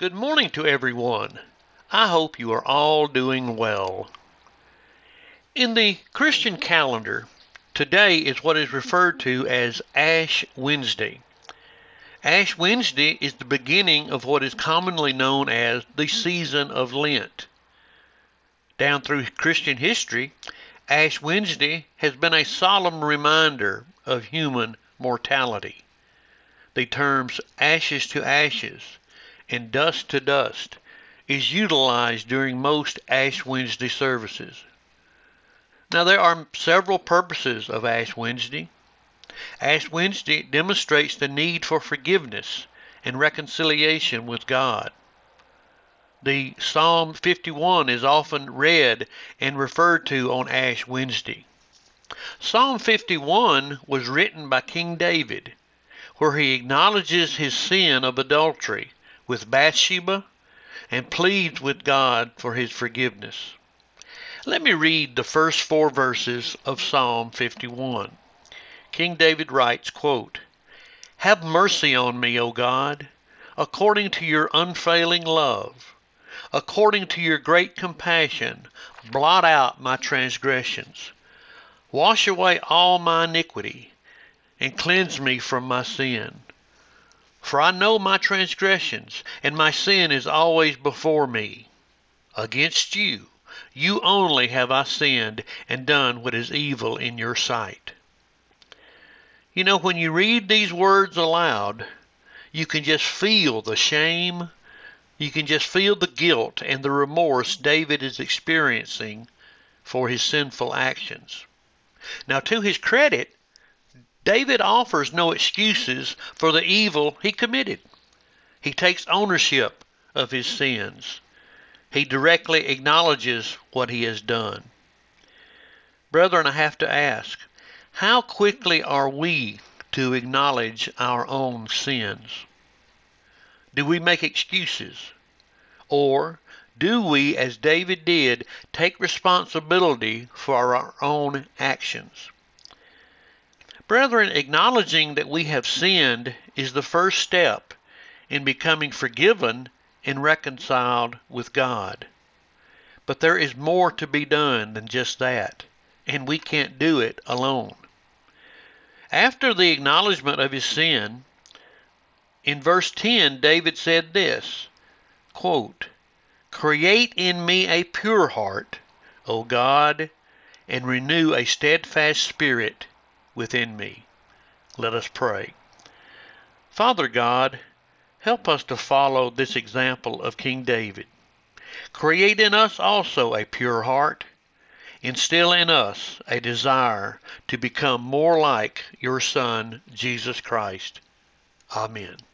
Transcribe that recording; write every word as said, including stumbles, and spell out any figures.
Good morning to everyone. I hope you are all doing well. In the Christian calendar, today is what is referred to as Ash Wednesday. Ash Wednesday is the beginning of what is commonly known as the season of Lent. Down through Christian history, Ash Wednesday has been a solemn reminder of human mortality. The terms ashes to ashes and dust to dust is utilized during most Ash Wednesday services. Now, there are several purposes of Ash Wednesday. Ash Wednesday demonstrates the need for forgiveness and reconciliation with God. The Psalm fifty-one is often read and referred to on Ash Wednesday. Psalm fifty-one was written by King David, where he acknowledges his sin of adultery with Bathsheba and pleads with God for his forgiveness. Let me read the first four verses of Psalm fifty-one. King David writes, quote, "Have mercy on me, O God, according to your unfailing love. According to your great compassion, blot out my transgressions. Wash away all my iniquity, and cleanse me from my sin. For I know my transgressions, and my sin is always before me. Against you, you only have I sinned and done what is evil in your sight." You know, when you read these words aloud, you can just feel the shame, you can just feel the guilt and the remorse David is experiencing for his sinful actions. Now, to his credit, David offers no excuses for the evil he committed. He takes ownership of his sins. He directly acknowledges what he has done. Brethren, I have to ask, how quickly are we to acknowledge our own sins? Do we make excuses? Or do we, as David did, take responsibility for our own actions? Brethren, acknowledging that we have sinned is the first step in becoming forgiven and reconciled with God. But there is more to be done than just that, and we can't do it alone. After the acknowledgement of his sin, in verse ten, David said this, quote, "Create in me a pure heart, O God, and renew a steadfast spirit within me." Let us pray. Father God, help us to follow this example of King David. Create in us also a pure heart. Instill in us a desire to become more like your Son, Jesus Christ. Amen.